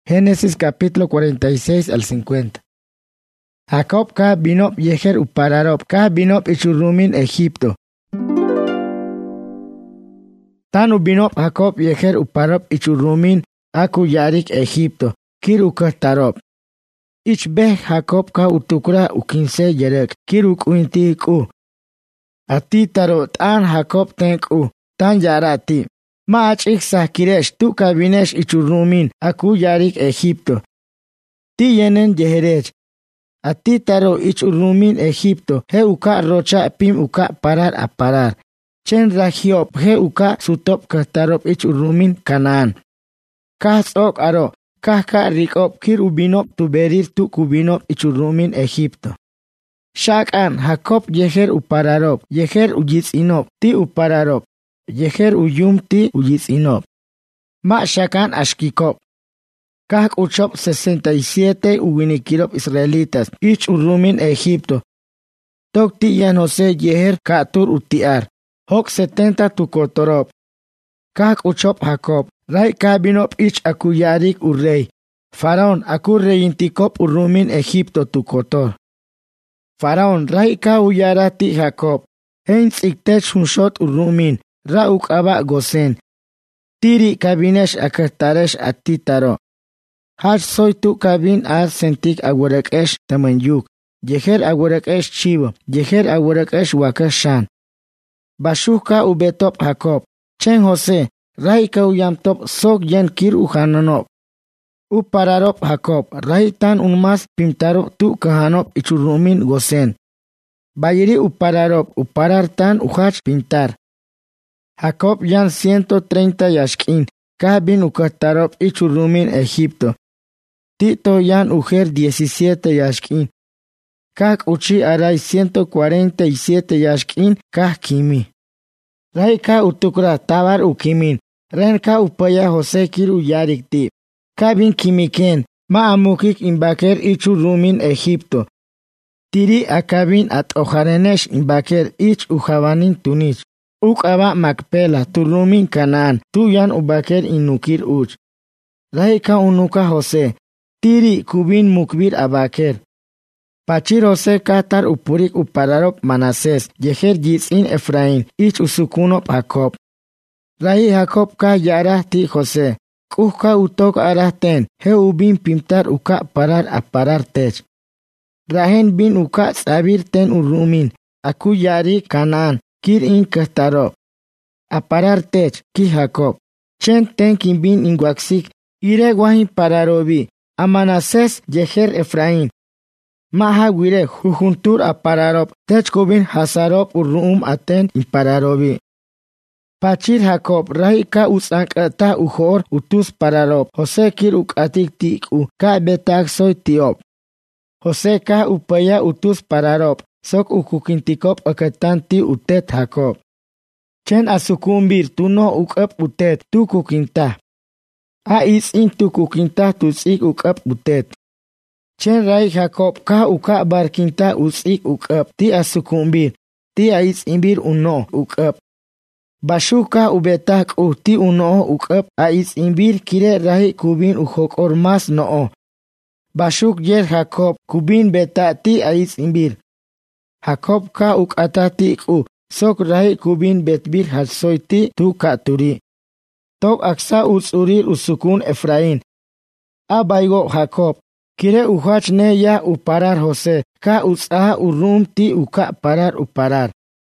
Génesis capítulo 46 al 50. Jacob ka binop yeher upararob ka binop ichurumin Egipto. Tan binop Jacob yeher uparob ichurumin aku yarik Egipto kir ukartarob. Ichbeh Jacob ka utukra ukinse yerek kir ukunti ku. Ati taro tan Jacob tenku tan yarati. Maach iksa kiresh tu kabinesh ichurumin aku yarik Egipto. Ti yenen yeherech. Ati taro ichurumin Egipto he uka rocha pim uka parar a parar. Chen rahiop he uka sutop kartarop ichurumin Kanaan. Kas ok aro ka rikop kir ubinop tu berir tu kubinop ichurumin Egipto. Shakan Jacob yeher upararob yeher ujitzinop ti upararob. Yeher uyum ti uyitzinop. Ma shakan ashkikop. Kak uchop 67 uwinikirop israelitas ich urumin Egipto. Tok ti yan Jose yeher katur utiar. Hok 70 tukotorop. Kak uchop Jacob. Rai kabinop ich akuyarik urrey. Faraón akurreyintikop urumin Egipto tukotor. Faraón rai ka uyarati Jacob. Heinz iktech hunshot urumin. Rauk aba gosen. Tiri kabinesh akartaresh atitaro. Har soy tu kabin ar sentik agurekesh tamanyuk. Yeher agurekesh chivo. Yeher agurekesh wakashan. Bashuka ubetop Jacob. Chen Jose. Raika uyamtop sok yen kir uhanonop. Upararop Jacob. Raitan unmas pimtarop tu kahanop ichurumin gosen. Bayiri upararop. Uparartan uhach pintar. Jacob yan 130 yashkin, kabin ukartarop ichurumin Egipto. Tito yan ujer 17 yashkin. Kak uchi aray 147 yashkin kak kimi. Rai ka utukra tabar ukimin. Ren ka upaya Jose kir uyarikti. Kabin kimiken, ma amukik imbaker ichurumin Egipto. Tiri akabin at ojarenesh imbaker ich ujabanin tunich. Ukaba Macpela, turumin Kanaan, tuyan ubaker inukir uch. Raika unuka Jose, tiri kubin mukbir abaker. Pachir Jose katar upurik upararop Manases, yeher yitzin Efraín, ich usukunop Jacob. Rai Jacob ka yarah ti Jose, kuhka utok arahten, he ubin pimtar uka parar a parar tech. Rahen bin uka tzabir ten urumin, aku yari Kanaan. Kir in kartarop. Aparar tech, ki Jacob. Chen ten kimbin in waksik, ire wahin pararobi. Amanases yeher Efraín. Maha wire jujuntur apararop, tech kubin hasarop urum aten in pararobi. Pachir Jacob, raika usankata ujor utus pararop. Jose kir ukatik tiku, ka betak soy tiop. Jose ka upaya utus pararop. Sok ukukintikop akatanti utet Jacob. Chen asukumbir tu no ukap utet tu kukinta. A is in tu kukinta tu sik ukap utet. Chen rai Jacob ka uka barkinta usik ukap ti asukumbir. Ti a is imbir uno ukap. Bashuka ubetak ti uno ukap a is imbir kire rai kubin uhokor mas no. Bashuk yer Jacob kubin beta ti a is imbir. Jacob ka ukatati ku, sok rai kubin betbir hatsoiti tu katuri. Tok aksa usurir usukun Efraín. Abaygo Jacob, kire uhach ne ya uparar Jose, ka usaha urum ti uka parar uparar.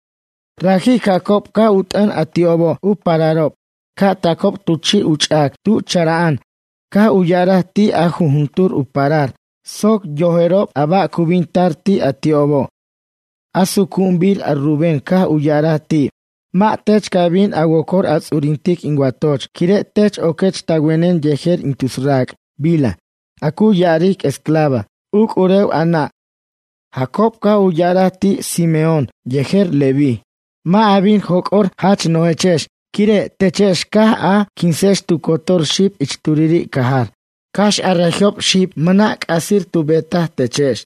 Rahi Jacob ka utan atiobo upararop, ka takob tuchi uchak tu charaan, ka uyarah ti ahujuntur uparar, sok yoherop aba kubin tarti atiobo. Asukumbir a Ruben ka uyarati. Ma tech kabin awokor as urintik inguatoch. Kire tech okech tagwenen yeher intusrak. Bila. Aku yarik esclava. Uk ureu ana. Jacob ka uyarati Simeón. Yeher Levi. Ma abin hokor hach noechesh. Kire techesh ka a 15 tukotor ship ichturiri kahar. Kash arrejop ship manak asir tubeta techesh.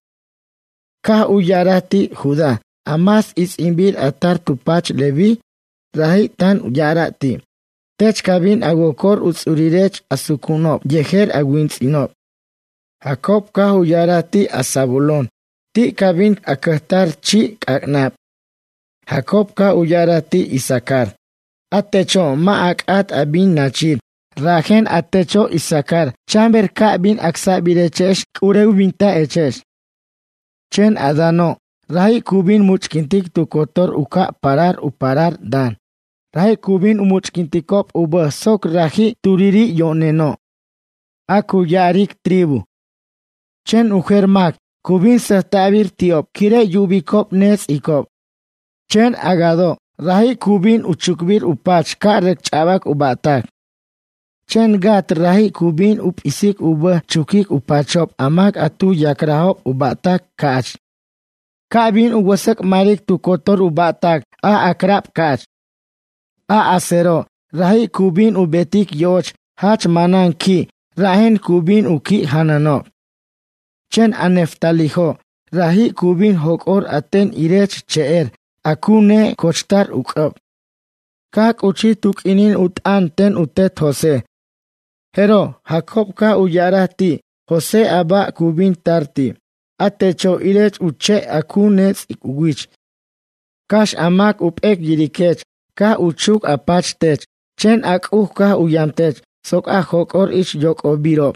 Ka uyarati Judá, amas is imbir atar tupach Levi, rahi tan uyarati. Tech kabin agokor utzurirech asukunop, yeher agwintzinob. Jacob ka huyarati a Zabulón, ti kabin akahtar chi kaknap. Jacob ka huyarati Isakar. Atecho ma akat abin nachir. Rajen atecho Isakar, chamber kabin aksabirechesh, ureubinta echesh. Chen adano, rahi kubin muchkintik tu kotor uka parar dan. Rahi kubin umuchkintikop uba sok rahi turiri yoneno. Aku yarik tribu. Chen ujermak, kubin sahtabir tiop, kire yubikop nes ikop. Chen agado, rahi kubin uchukbir upach karek chabak ubatak. Chen gat rahi kubin upisik uba chukik upachop amak atu yakrahop ubatak kach. Kabin uwasak marik tu kotor ubatak a akrap kach. A asero, rahi kubin ubetik yoch hach manan ki, rahen kubin uki hananop. Chen aneftaliho, rahi kubin hokor aten irech cheer, akune kochtar ukop. Kak uchi tukinin utan ten utet Jose. Hero, Jacob ka uyarati, Jose aba kubin tarti. Atecho irech uche akunets ikuwich. Kash amak upek yirikech, ka uchuk apachtech, chen akuh ka uyamtech, sok a hokor ich yok obirop.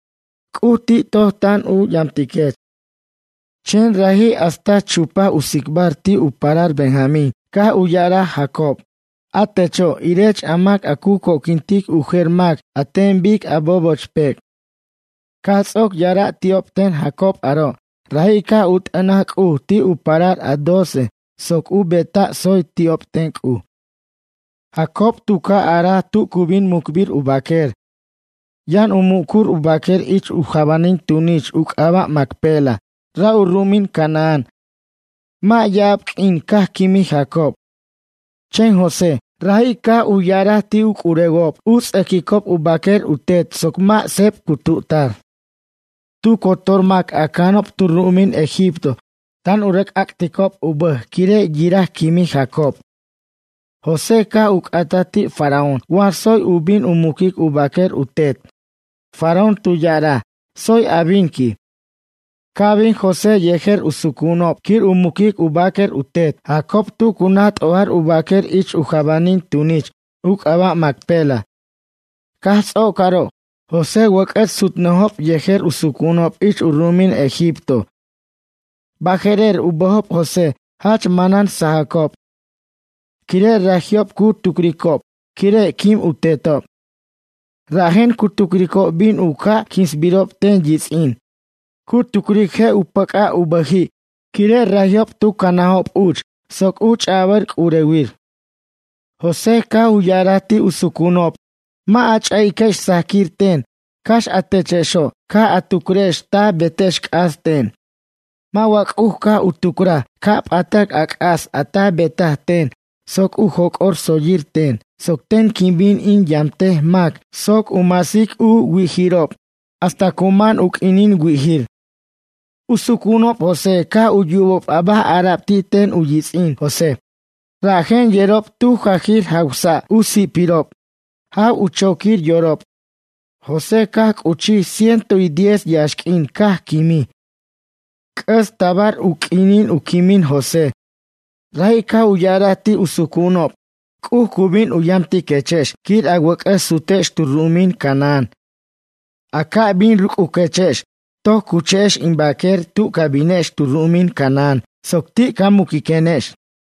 Kuti tohtan uyamtikech. Chen rahi hasta chupa usikbar ti uparar Benjamín, ka uyara Jacob. Atecho irech amak akuko kintik ujermak atenbik abobochpek. Katsok yara tiopten Jacob aro, rahi ka utanak ti uparar a 12, sok ubeta soy tiopten u. Jacob tuka ara tu kubin mukbir ubaker. Yan umukur ubaker ich ujabanin tunich ukaba Macpela, ra urumin Canaan. Ma yab in kahkimi Jacob. Chen Jose, rahi ka uyara ti ukuregop, us ekikop ubaker utet sokma sep kututar. Tu kotormak akanop tu rumin Egipto, tan urek aktikop ubah kire jirah kimi Jacob. Jose ka ukatati Faraón, war soy ubin umukik ubaker utet. Faraón tuyara, soy abinki. Kabin Jose yeher usukunop, kir umukik ubaker utet. Jacob tu kunat oar ubaker ich ujabanin tunich, ukaba Macpela. Kas o karo, Jose wakat sutnohop yeher usukunop ich urumin Egipto. Bajerer ubohop Jose, hach manan sa Jacob. Kire rahiop kutukrikop, kire kim utetop. Rahen kutukrikop bin uka kinsbirop ten jitsin. Kutukrikhe upaka ubahi, kire rahiop tu kanahop uch, sok uch awerk urewir. Jose ka uyarati usukunop, ma ach aikesh sakirten, kash atechesho, ka atukresh ta betesh asten. Ma wak ka utukra, kap atak akas ata betahten, sok uhok or soyirten, sok ten kimbin in yamteh mak, sok umasik wihirop, hasta kuman inin wihir. Usukunop Jose ka uyubop abah arapti ten uyitsin Jose. Rajen yerop tu jajir hausa usipirop. Ha uchokir yorop. Jose kak uchi 110 yashkin kah kimi. Kas tabar ukinin ukimin Jose. Rai ka uyarati usukunop. Kubin uyamti kechesh kir agwak sutesh turumin Canaan. Aka bin ruk ukechesh. To kuchesh imbaker tu kabinesh turumin Canaan. Sokti kamukikenesh.